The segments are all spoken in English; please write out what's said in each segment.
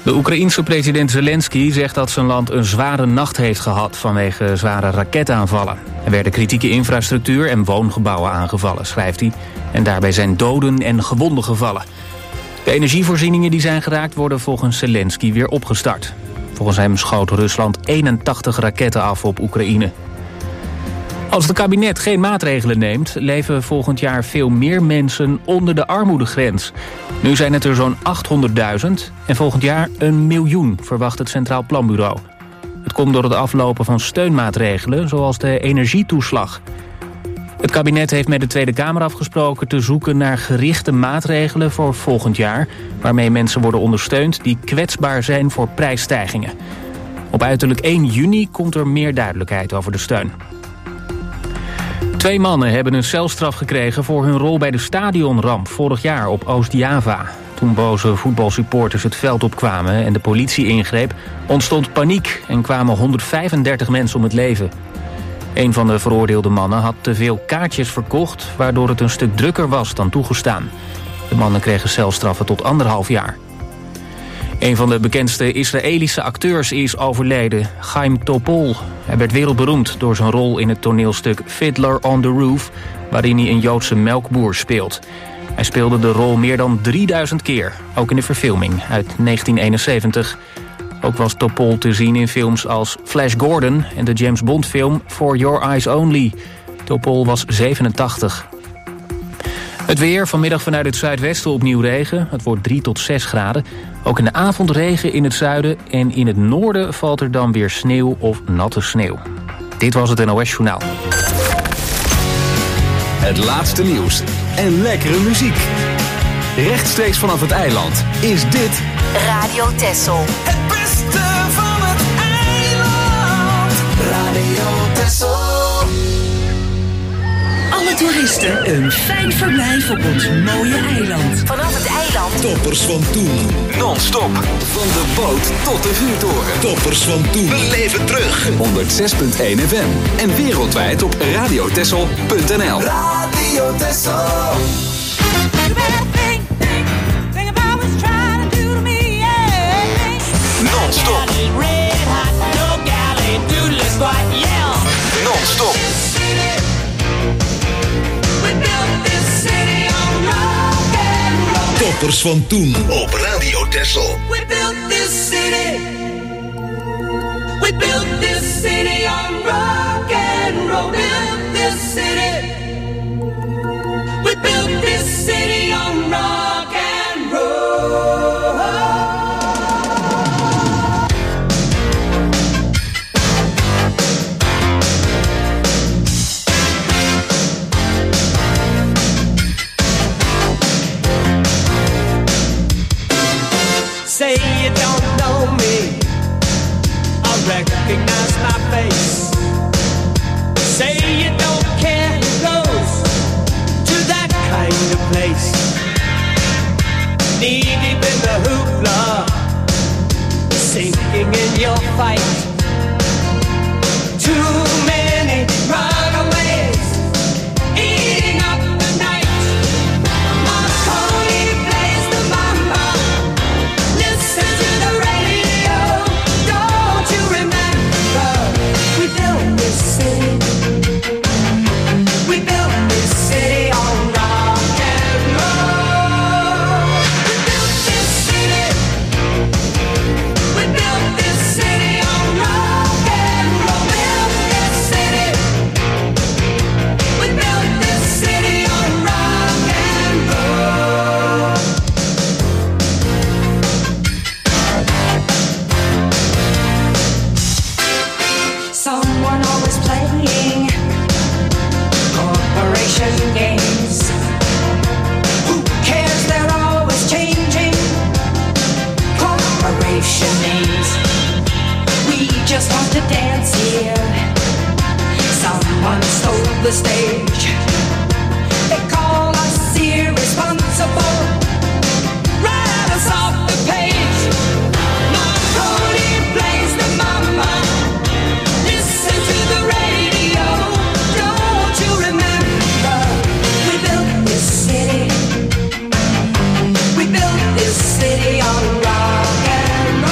De Oekraïense president Zelensky zegt dat zijn land een zware nacht heeft gehad vanwege zware raketaanvallen. Er werden kritieke infrastructuur en woongebouwen aangevallen, schrijft hij. En daarbij zijn doden en gewonden gevallen. De energievoorzieningen die zijn geraakt worden volgens Zelensky weer opgestart. Volgens hem schoot Rusland 81 raketten af op Oekraïne. Als het kabinet geen maatregelen neemt, leven volgend jaar veel meer mensen onder de armoedegrens. Nu zijn het er zo'n 800.000 en volgend jaar 1 miljoen, verwacht het Centraal Planbureau. Het komt door het aflopen van steunmaatregelen, zoals de energietoeslag. Het kabinet heeft met de Tweede Kamer afgesproken te zoeken naar gerichte maatregelen voor volgend jaar, waarmee mensen worden ondersteund die kwetsbaar zijn voor prijsstijgingen. Op uiterlijk 1 juni komt er meer duidelijkheid over de steun. 2 mannen hebben een celstraf gekregen voor hun rol bij de stadionramp vorig jaar op Oost-Java. Toen boze voetbalsupporters het veld opkwamen en de politie ingreep, ontstond paniek en kwamen 135 mensen om het leven. Een van de veroordeelde mannen had te veel kaartjes verkocht, waardoor het een stuk drukker was dan toegestaan. De mannen kregen celstraffen tot 1,5 jaar. Een van de bekendste Israëlische acteurs is overleden, Chaim Topol. Hij werd wereldberoemd door zijn rol in het toneelstuk Fiddler on the Roof, waarin hij een Joodse melkboer speelt. Hij speelde de rol meer dan 3000 keer, ook in de verfilming uit 1971. Ook was Topol te zien in films als Flash Gordon en de James Bond film For Your Eyes Only. Topol was 87. Het weer, vanmiddag vanuit het zuidwesten opnieuw regen. Het wordt 3 tot 6 graden. Ook in de avond regen in het zuiden en in het noorden valt er dan weer sneeuw of natte sneeuw. Dit was het NOS Journaal. Het laatste nieuws en lekkere muziek. Rechtstreeks vanaf het eiland is dit Radio Texel. Het beste van het eiland. Radio Texel. Alle toeristen een fijn verblijf op ons mooie eiland. Vanaf het eiland. Toppers van toen. non-stop. Van de boot tot de vuurtoren. Toppers van toen. We leven terug. 106.1 FM. En wereldwijd op radiotessel.nl. Radio Texel. Non-stop. Non-stop. Toppers van toen op Radio Texel. We built this city. We built this city on rock and roll. Built this city. We built this city on rock and roll. Say you don't know me, I recognize my face. Say you don't care who goes to that kind of place. Knee deep in the hoopla, sinking in your fight. Too many runaways, eating up the night. Marconi plays the mambo. Listen to the radio. Don't you remember? We built this city. We built this city on rock and roll. We built this city. We built this city on rock and roll. Built this city. We built this city on rock and roll. Someone always playing corporation games. Who cares? They're always changing corporation names. We just want to dance here. Someone stole the stage. They call us irresponsible. Write us off the page. Marconi plays the mama. Listen to the radio. Don't you remember? We built this city. We built this city on rock and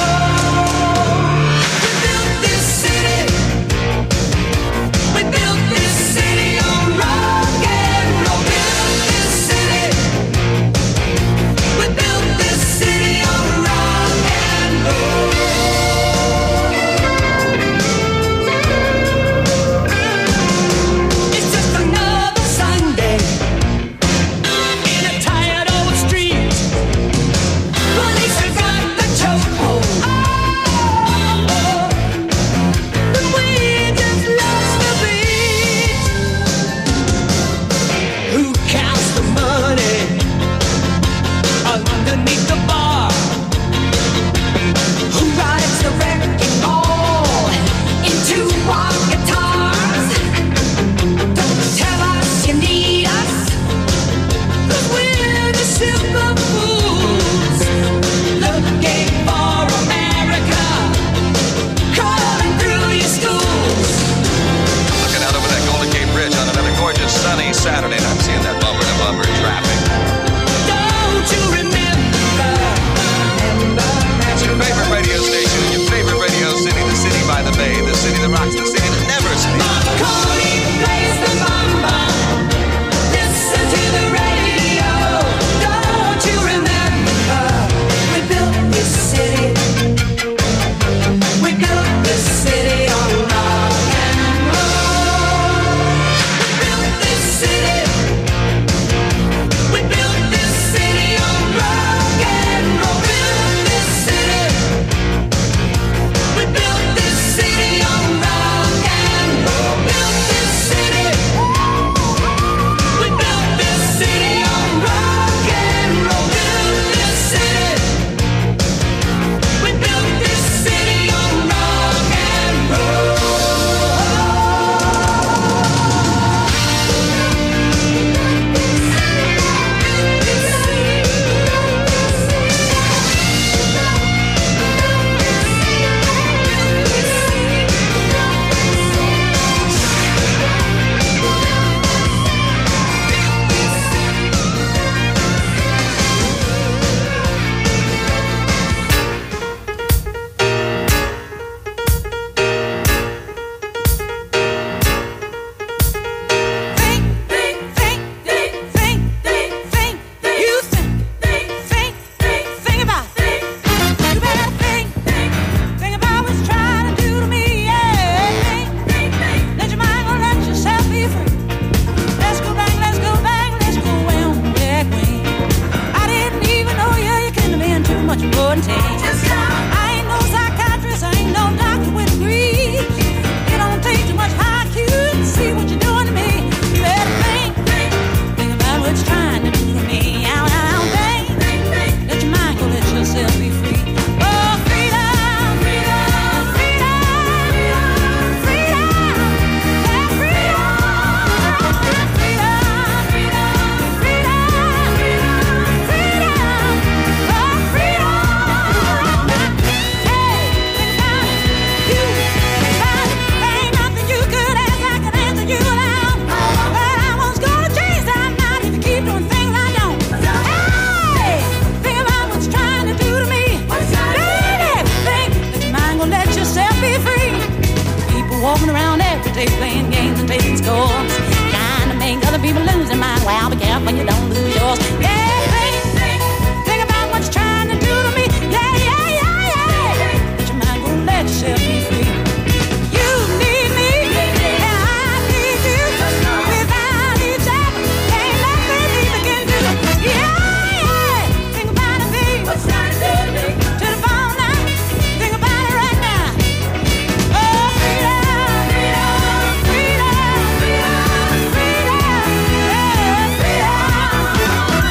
day playing games and taking scores. Trying to make other people lose their mind. Well, be careful you don't lose yours. Yeah, think about what you're trying to do to me. Yeah, yeah, yeah, yeah. But your mind won't let yourself be free. You need me, and I need you. Without each other, ain't nothing either can do. Yeah, yeah. Think about it, baby. What's trying to do to me? To the bone now. Think about it right now. Oh, freedom, freedom, freedom, freedom, freedom. Yeah, freedom,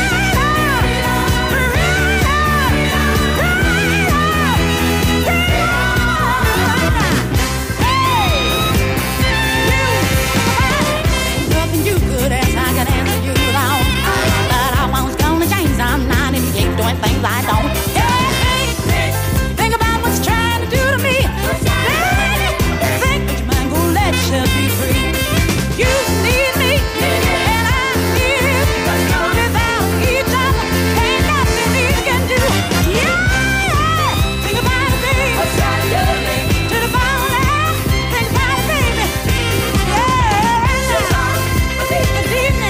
nothing you could ask, I could answer you without. But I was gonna change, I'm not, and you keep doing things I don't. Hey, think about what you're trying to do to me. Think that your mind gonna let yourself be free. You need me, and I need you. Without each other, ain't nothing we can do. Yeah, think about it, baby. What's trying to do to me? To the bone now. Think about it, baby. Yeah, this evening.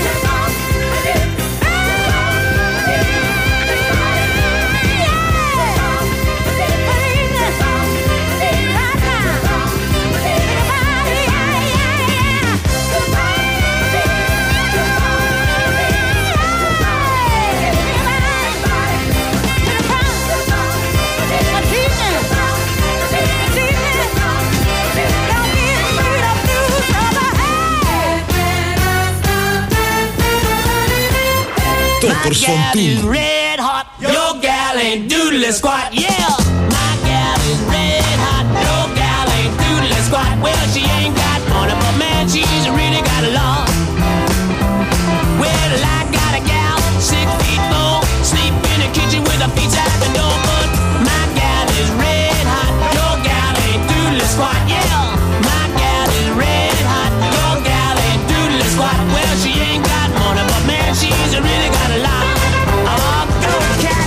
Toppers van toen. Red hot, your gal ain't doodly squat, yeah. My gal is red hot, your gal ain't doodly squat. Well, she ain't got money, but man, she's really got a lot. Well, I got a gal, 6 feet 4, sleep in the kitchen with her feet out the door. But my gal is red hot, your gal ain't doodly squat, yeah. My gal is red hot, your gal ain't doodly squat. Well, she ain't got money, but man, she's really got a lot. Oh, go cat.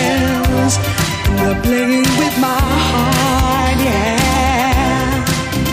playing with my heart, yeah.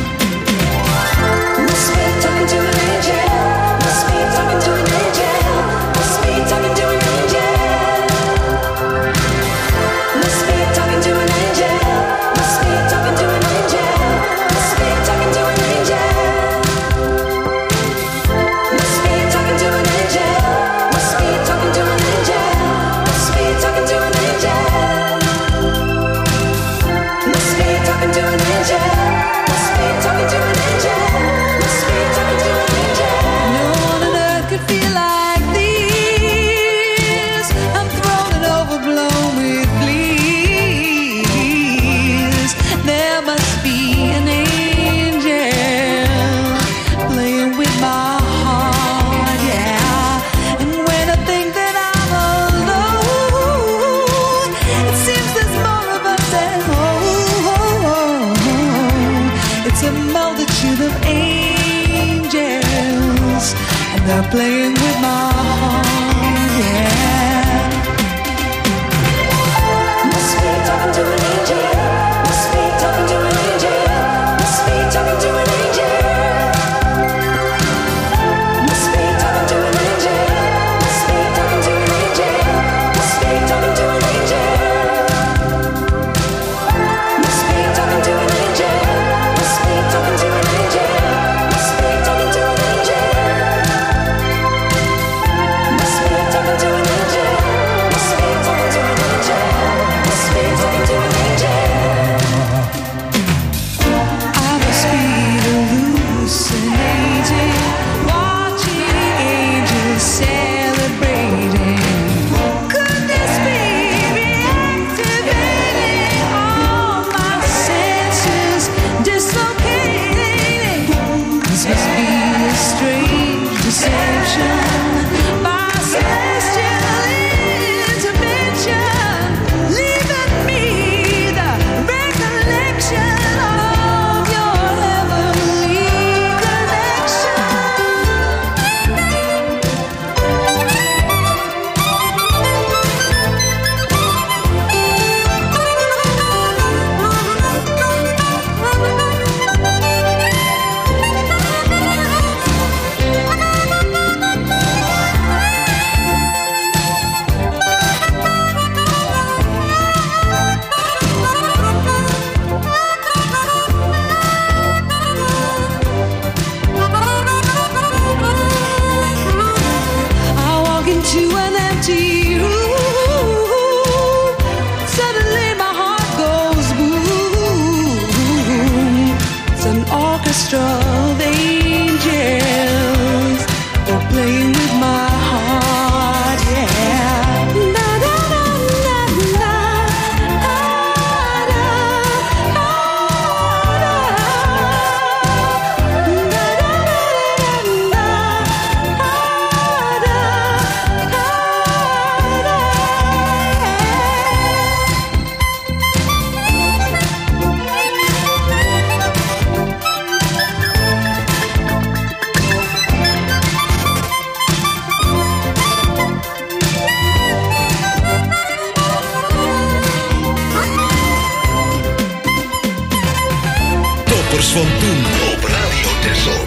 Knappers van toen op Radio Texel.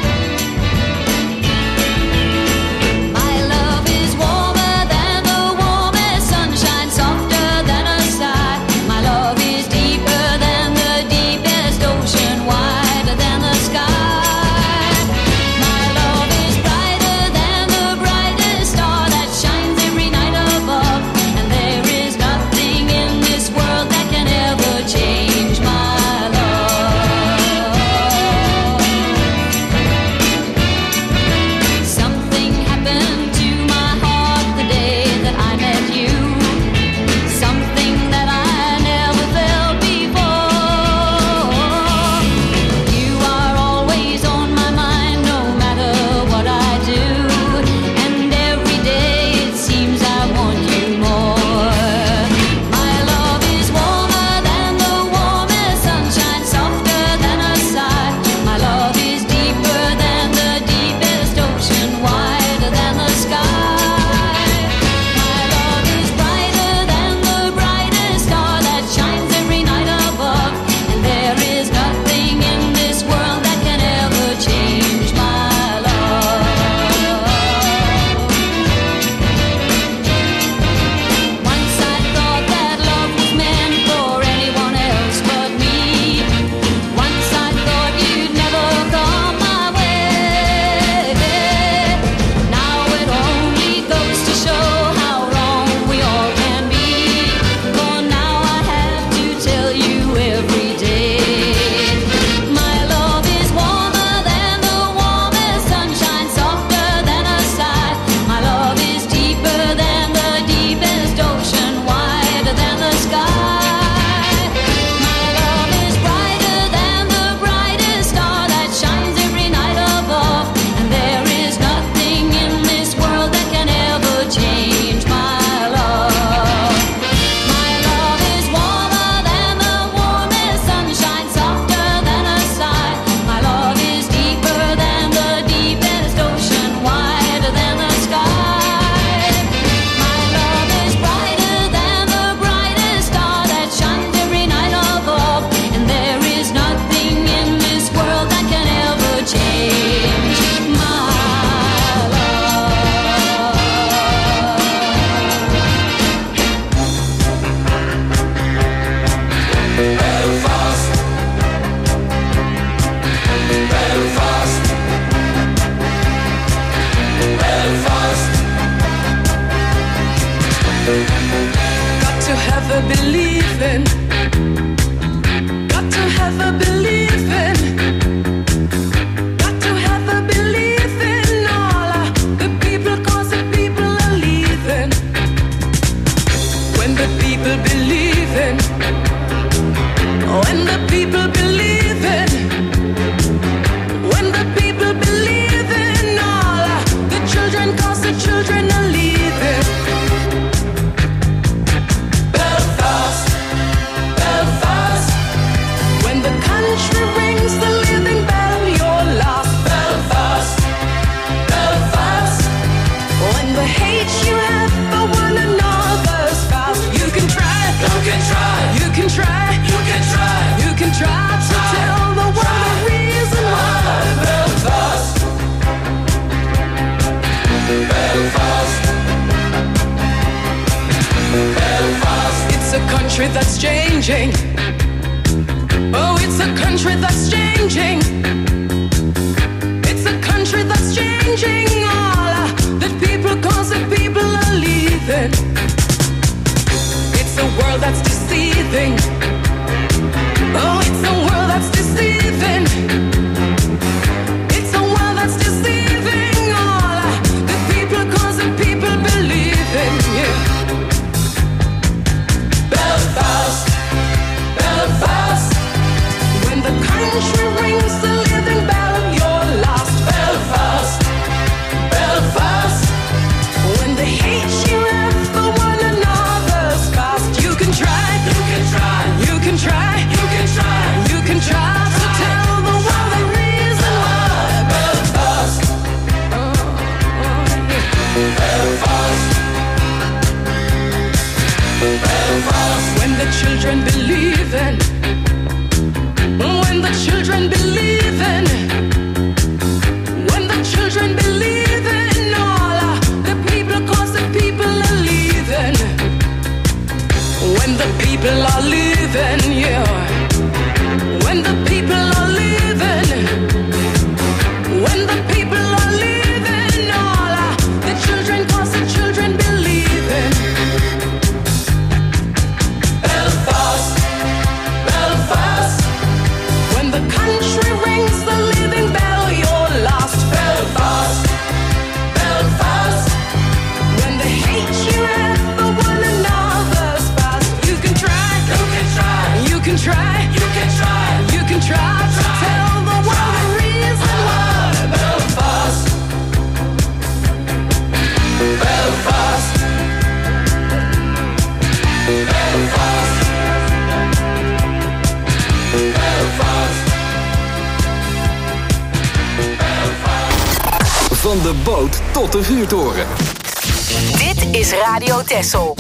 My love is warmer than the warmest sunshine, softer than a sigh. My love is deeper than the deepest ocean, wider than the sky. My love is brighter than the brightest star that shines every night above. And there is nothing in this world that can ever change my love. Something happened to my heart the day that I met you. Something that I never felt before. You are always on my mind, no matter what I do. And every day it seems I want you more. My love is warmer than the warmest sunshine, softer than a sigh. My love is deeper than the deepest ocean, wider than the sky. My love is brighter than the brightest star that shines every night above. And there is nothing in this world that can ever change my love. Once I thought that love was meant for anyone else but me. Once I thought you'd never come my way. Now it only goes to show how wrong we all can be. For now I have to tell you every day. My love is warmer than the warmest sunshine, softer than a sigh. My love is deeper than the deepest ocean, wider than the sky. My love is brighter than the brightest star that shines every night above. And there is nothing in this world that can ever change my love. My love is warmer than the warmest sunshine, softer than a sigh. My love is deeper than the deepest ocean, wider than the sky. My love is brighter than the brightest star that shines every night above. And there is nothing in this world that can ever change my love. Belfast, Belfast, Belfast. Got to have a believing. Got to have a believing. Got to have a belief in all the people, 'cause the people are leaving. When the people believe in, when the people believe in, when the people believe in all the children, 'cause the children are leaving. Belfast, Belfast, When the country rings the living bell, you're lost. Belfast, Belfast. When the hate you have for one another's fast, you can try, You can try, you can try, you can try. you can try to tell the world the reason why. Belfast, Belfast, Belfast. It's a country that's changing. Oh, it's a country that's changing. It's a country that's changing all the people, 'cause the people are leaving. It's a world that's deceiving. Oh, it's a world that's deceiving. It's a world that's deceiving all the people, 'cause the people believe in you. Belfast, Belfast, When the country rings the living bell, you're lost. Belfast, Belfast. When the hate you have for one another's past, you can try, You can try, you can try, you can try. you can try to tell the world the reason why. Belfast, Belfast, Belfast. When the children believe in, when the children people are leaving, yeah. When the people are leaving, when the people are leaving, all the children, cause the children believe in. Belfast, Belfast, when the country rings the living bell, you're lost. Belfast, Belfast, when they hate you at the one another's past. You can try, you can try, you can try, you can try to tell the world the reason why. Belfast, Belfast, Belfast, Belfast. Van de boot tot de vuurtoren. Dit is Radio Texel.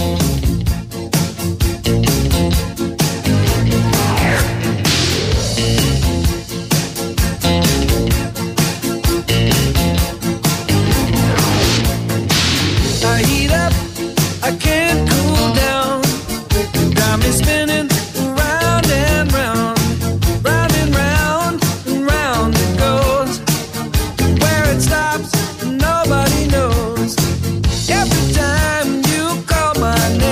I heat up, I can't cool down. Got me spinning round and round, round and round and round it goes. Where it stops, nobody knows. Every time you call my name,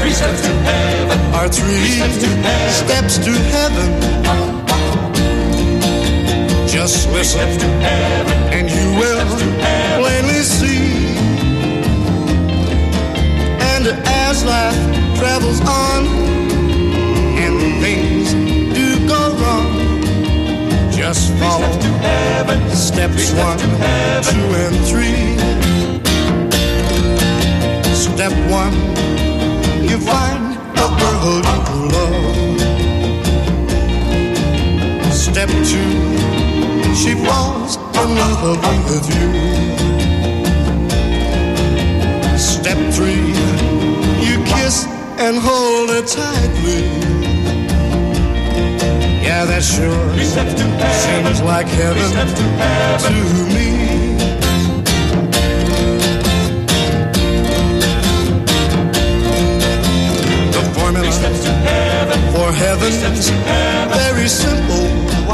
are 3 steps to heaven. Just listen and you will plainly see. And as life travels on and things do go wrong, just follow steps 1, 2, and 3. Step 1, you find a girl you love. Step 2, she falls in love with you. Step 3, you kiss and hold her tightly. Yeah, that sure seems like heaven to me. The formula for heaven's very simple.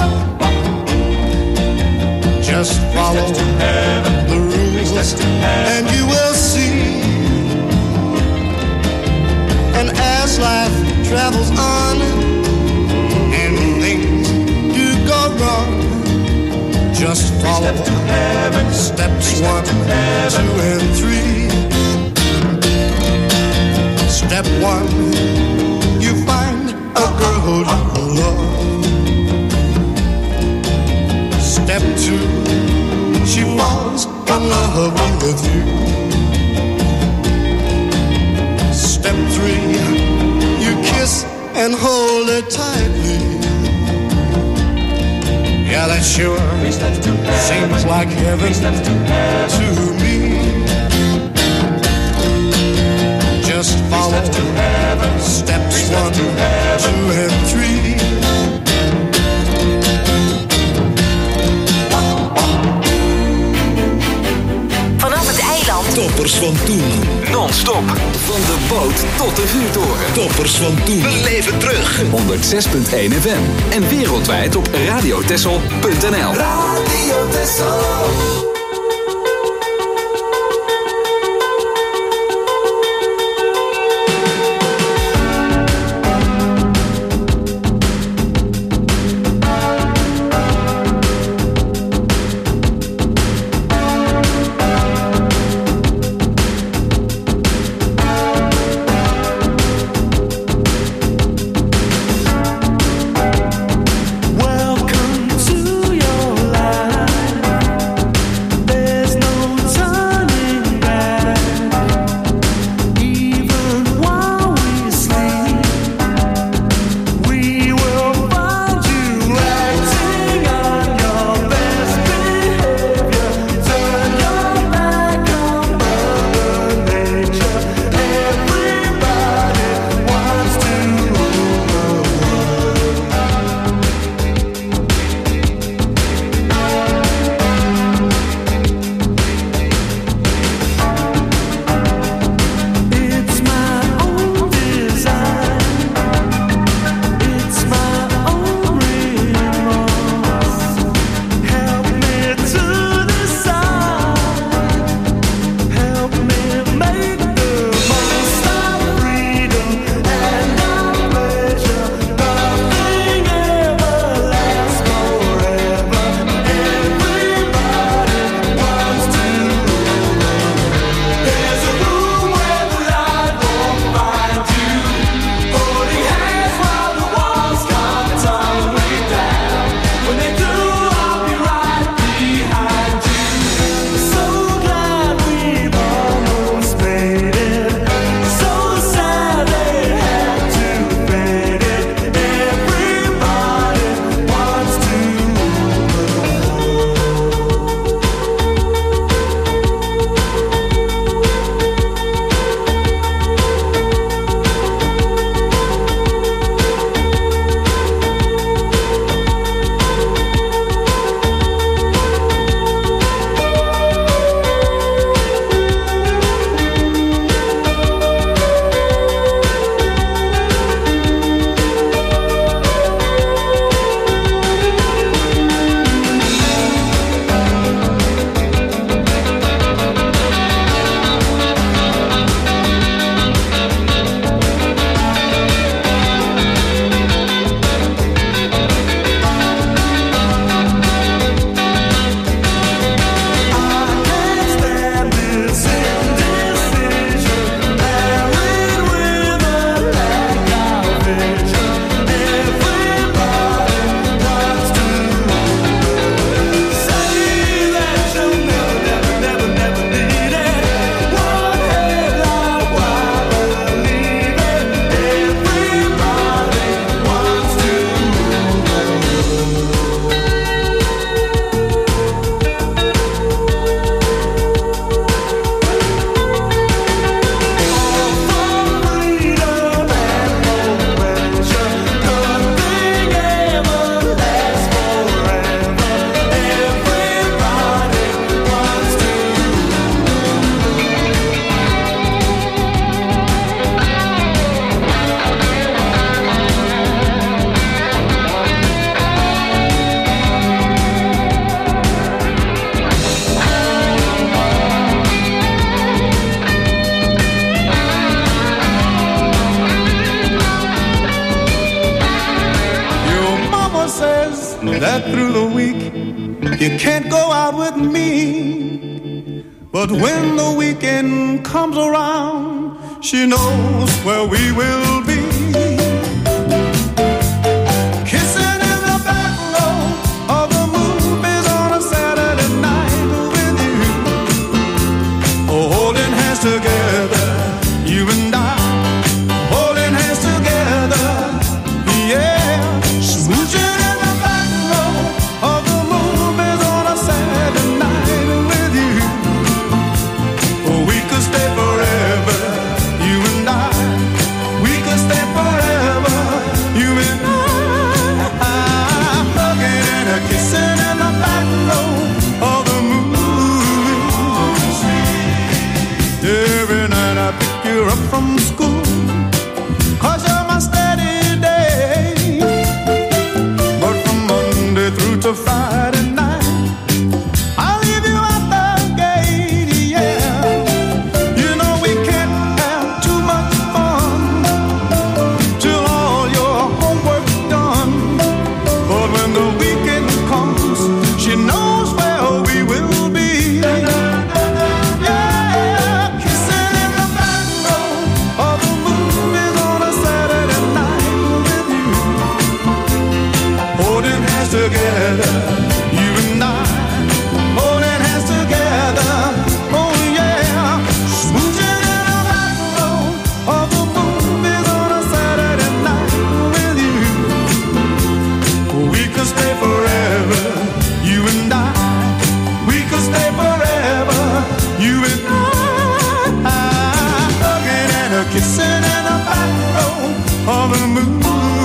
Just follow the rules and you will see. And as life travels on and things do go wrong, just follow steps 1, 2, and 3. Step 1, you find a girl you love. Step 2, she falls in love with you. Step 3, you kiss and hold her tightly. Yeah, that sure seems like heaven to me. Just follow steps 1, 2, and 3. Toppers van toen. Non-stop. Van de boot tot de vuurtoren. Toppers van toen. Beleef het terug. 106.1 FM. En wereldwijd op radiotessel.nl. Radio Texel. Welcome to your life. can't go out with me. But when the weekend comes around, she knows where we will be. Kissing in the back row of the movies on a Saturday night with you. Oh, holding hands together, you and I. Holding hands together, yeah. Smooching in the back row of the movies on a Saturday night with you. Oh, we could stay forever, you and I. We could stay forever, you and I. Hugging and a kissing in the back row of the movies. Every night I pick you up from school, 'cause you're my steady day. But from Monday through to Friday night, I'll leave you at the gate, yeah. You know we can't have too much fun till all your homework's done. But when the weekend comes, she knows where we will be. Yeah, kissing in the back row of the movies on a Saturday night with you. Holding hands together, you and I. Holding hands together, oh yeah. Smooching in the back row of the movies on a Saturday night with you. We could stay forever, you and I. We could stay forever, you and I. Hugging and a kissing in the back row of the movies.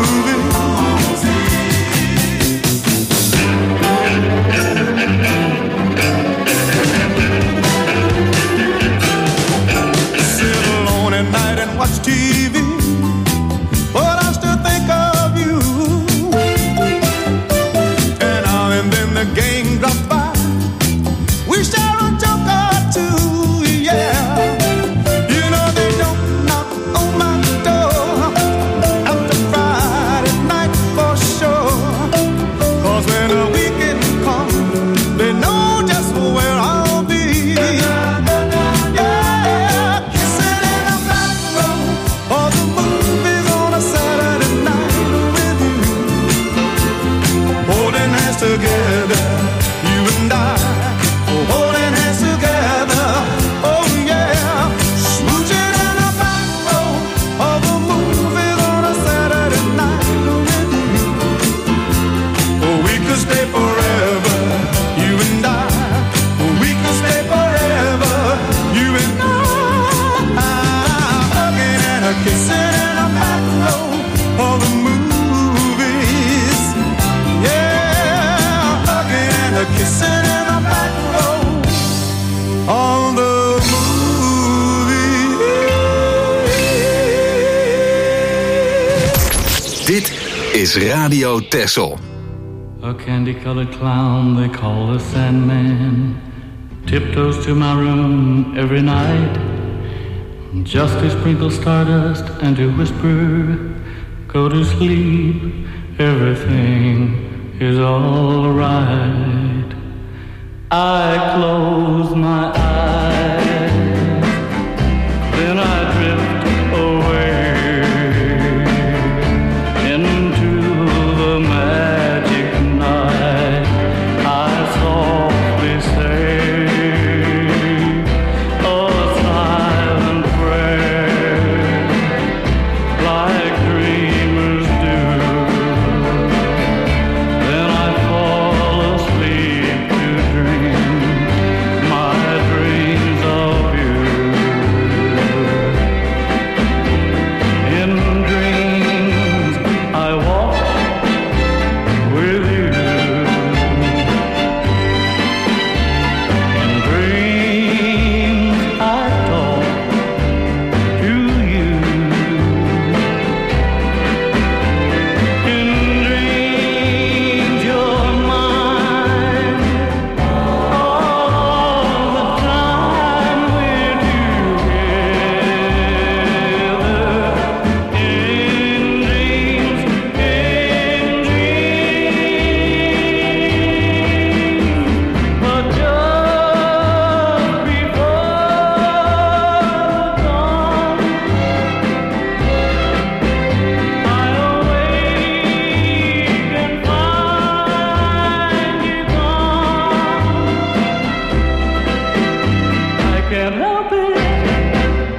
Sit alone at night and watch TV, but I still think of you. And now and then the gang drops by, we share a joke or two, yeah. You know they don't knock on my door after Friday night for sure. 'Cause when the weekend comes, they know just where I'll be. Yeah, kissing in the back row of the movies on a Saturday night with you. Holding hands together, you and I. Holding hands together, oh yeah. Smooching in the back row of the movies on a Saturday night with you. Oh, we could stay forever, you and I. We could stay forever, you and I. Hugging and a kissing in the back row of the movies. Yeah, hugging and a kissing in the back row of the movies. Dit is Radio Texel. A candy-colored clown they call the Sandman tiptoes to my room every night, just to sprinkle stardust and to whisper, go to sleep, everything is all right. I close my eyes, then I drift away into the magic night. I softly say a silent prayer, like dreamers do. Then I fall asleep to dream my dream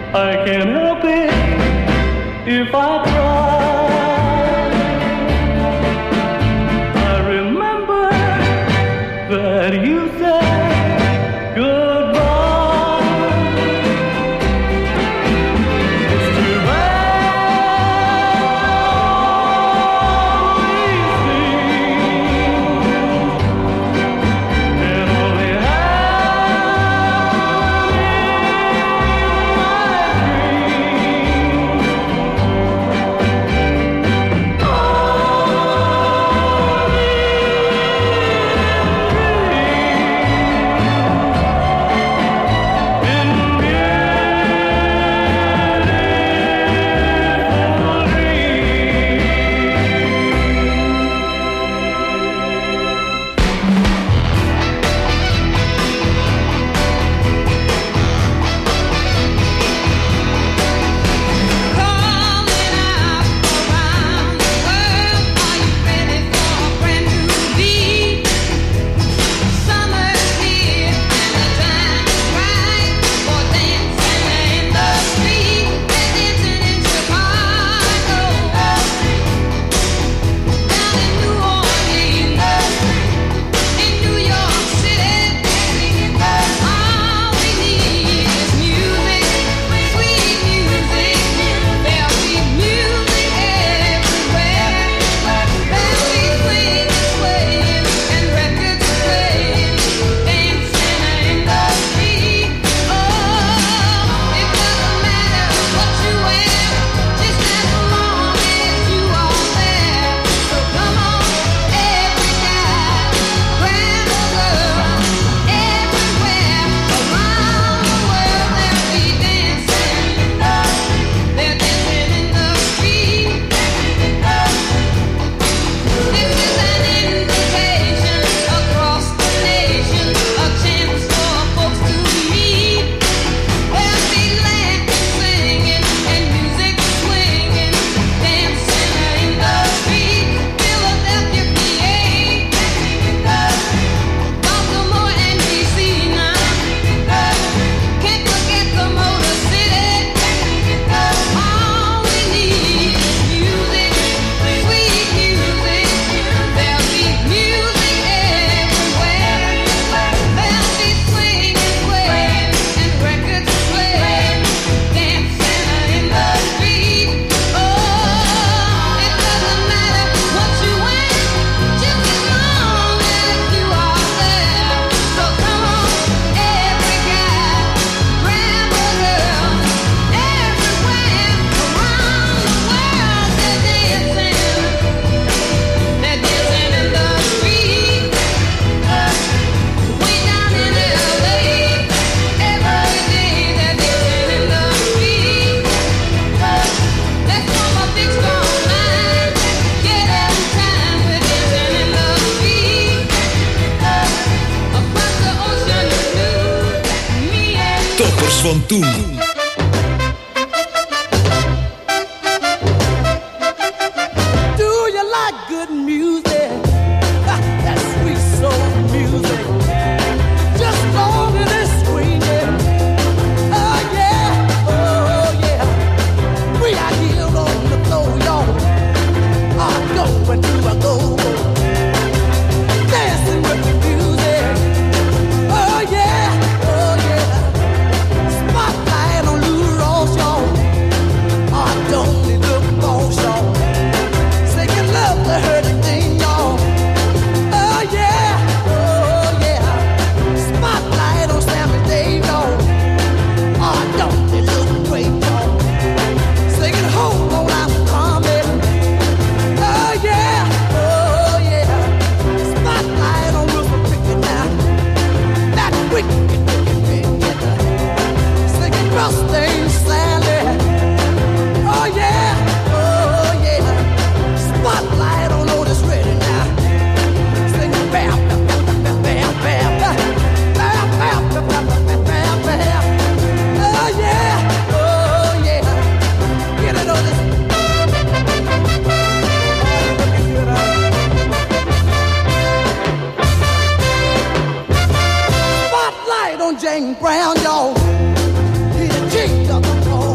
I can't help it if I try. I remember that you said goodbye. It's too bad we see and only Toppers van toen. Do you like good music? That sweet soul music. Just long as it's swinging. Oh yeah, oh yeah. We are here on the floor, y'all. I'm going to a go-go. Dancing with the music. Oh yeah, oh yeah. Spotlight on Lou Ross, y'all. I don't need look for y'all. Singing love to her thing, y'all. Oh yeah, oh yeah. Spotlight on Sammy Dave, y'all. I don't need look great, y'all. Singing home on I'm coming. Oh yeah, oh yeah. Spotlight on Wilson Pickett now. That wicked singing Rusty Sally. Oh yeah, oh yeah. Spotlight on Otis Redding now. Singing bam, bam, bam, bam, bam, bam, bam, bam, bam, bam, bam. Oh yeah, oh yeah. Get it, Otis. Spotlight on James Brown, y'all. He the king of the floor.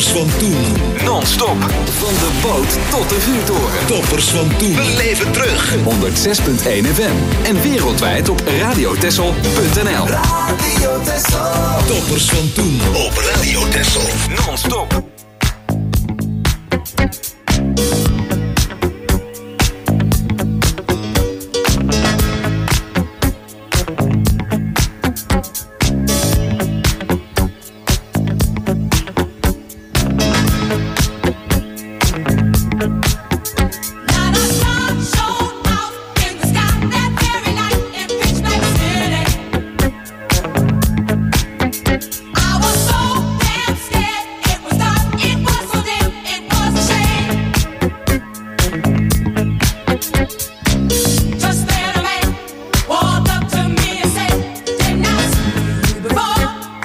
Toppers van toen. Non-stop. Van de boot tot de vuurtoren. Toppers van toen. We leven terug. 106.1 FM. En wereldwijd op radiotessel.nl. Radio Texel. Toppers van toen. Op Radio Texel. Non-stop. I was so damn scared. It was dark. It was so dim. It was a shame. Just then a man walked up to me and said, "Didn't I see you before?"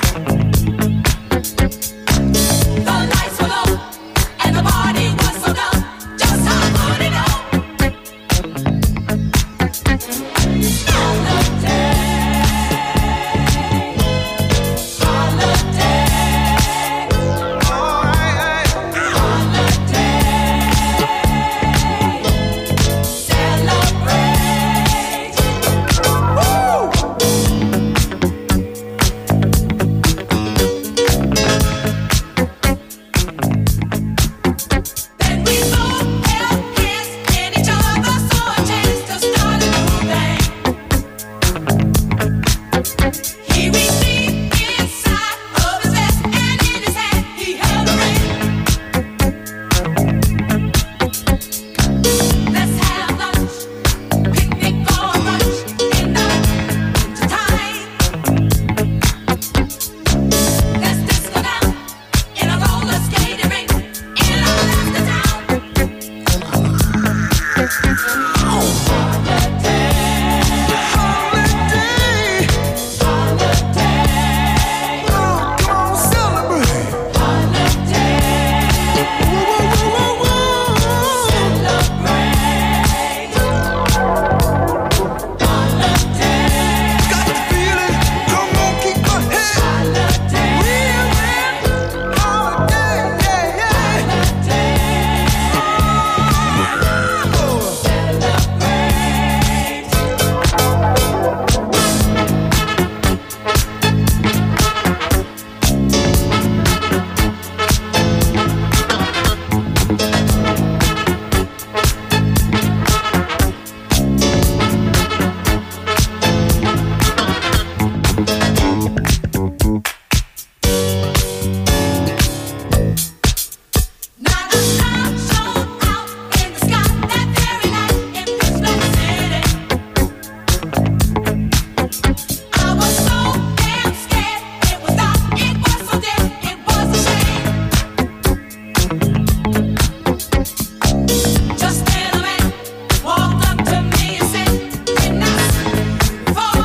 The lights were low and the party was so dull. Just how could it know? Then we both held hands in each other, saw a chance to start a new thing. He reached deep inside of his vest, and in his hand he held a ring. Let's have lunch, picnic or brunch in the wintertime. Let's disco down in a roller skating rink in Alaska town. Now the sun shone out in the sky that very night in Pittsburgh City. I was so damn scared. It was dark. It was so dim. It was a shame. Just then a man walked up to me and said, "Didn't I see you before?"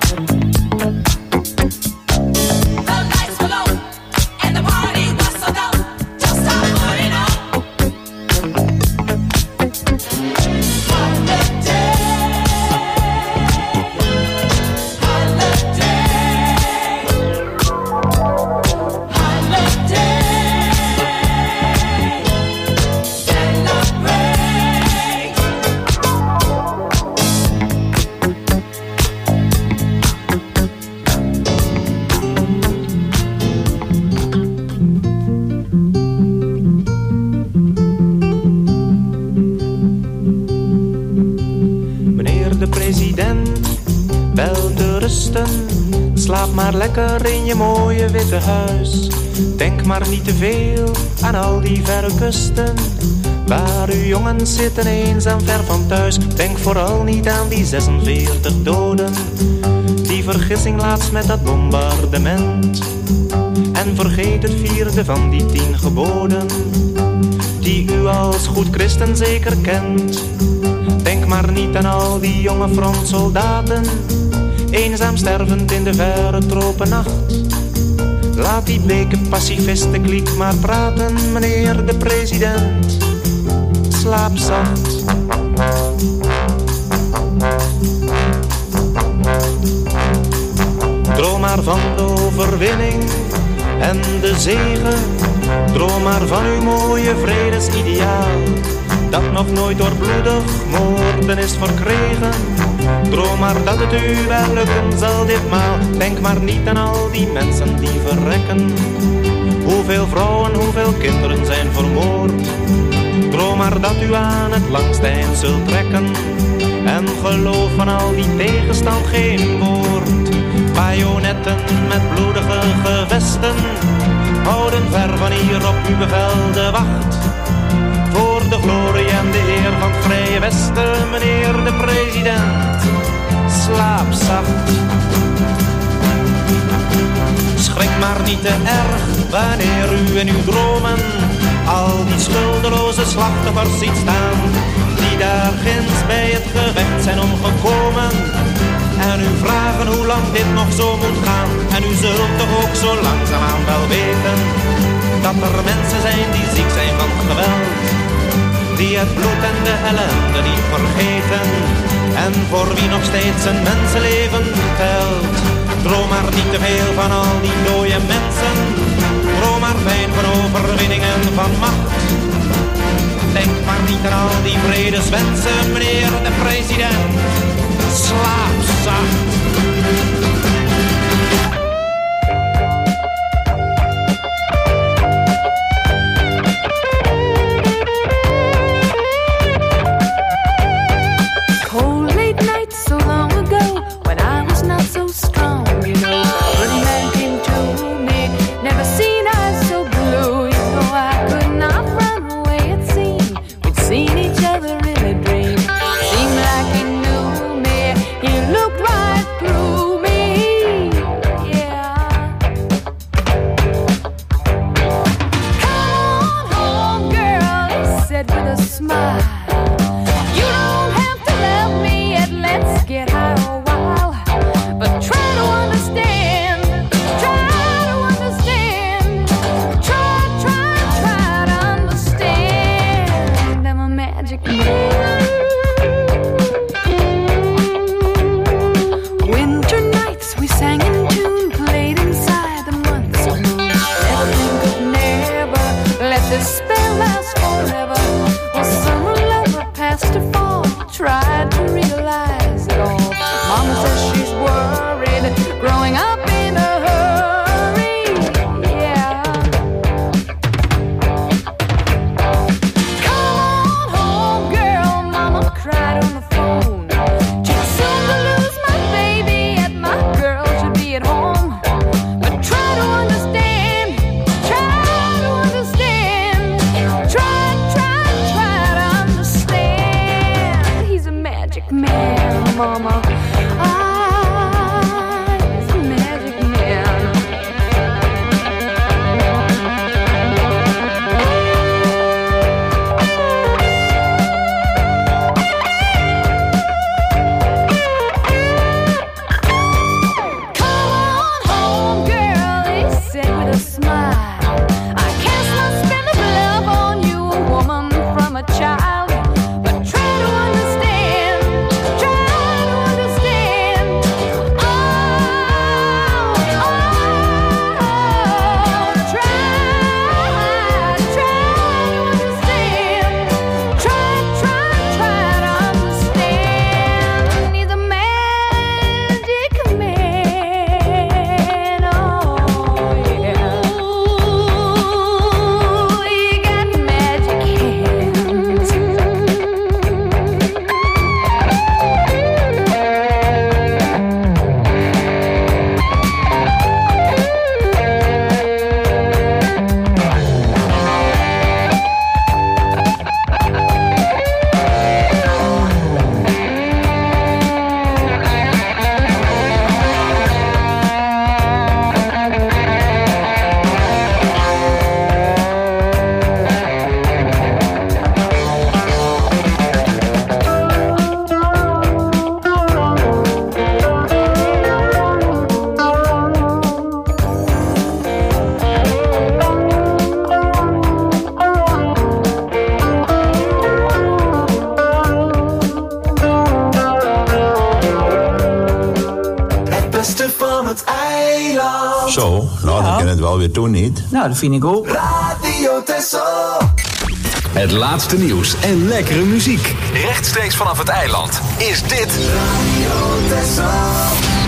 The lights were low and the party was so dull. Just how could it know? Meneer de president, wel te rusten. Slaap maar lekker in je mooie witte huis. Denk maar niet te veel aan al die verre kusten, waar uw jongens zitten eenzaam ver van thuis. Denk vooral niet aan die 46 doden, die vergissing laatst met dat bombardement. En vergeet het 4e van die 10 geboden, die u als goed christen zeker kent. Denk maar niet aan al die jonge frontsoldaten, eenzaam stervend in de verre tropennacht. Laat die bleke pacifistenkliek maar praten, meneer de president. Slaap zacht. Droom maar van de overwinning en de zegen. Droom maar van uw mooie vredesideaal, dat nog nooit door bloedig moorden is verkregen. Droom maar dat het u wel lukken zal ditmaal. Denk maar niet aan al die mensen die verrekken. Hoeveel vrouwen, hoeveel kinderen zijn vermoord. Droom maar dat u aan het langste eind zult trekken. En geloof van al die tegenstand geen woord. Bajonetten met bloedige gevesten houden ver van hier op uw bevel de wacht. Voor de glorie en de eer van het Vrije Westen, meneer de president, slaap zacht. Schrik maar niet te erg wanneer u in uw dromen al die schuldeloze slachtoffers ziet staan, die daar ginds bij het gevecht zijn omgekomen. En u vragen hoe lang dit nog zo moet gaan. En u zult toch ook zo langzaamaan wel weten dat er mensen zijn die ziek zijn van geweld, die het bloed en de ellende niet vergeten, en voor wie nog steeds een mensenleven telt. Droom maar niet te veel van al die dode mensen. Droom maar fijn van overwinningen van macht. Denk maar niet aan al die vredeswensen, meneer de president. Slaap zacht. Mama, he's a van het eiland. Zo, nou dan kan het wel weer toen niet. Nou, dat vind ik ook. Radio Texel. Het laatste nieuws en lekkere muziek. Rechtstreeks vanaf het eiland is dit Radio Texel.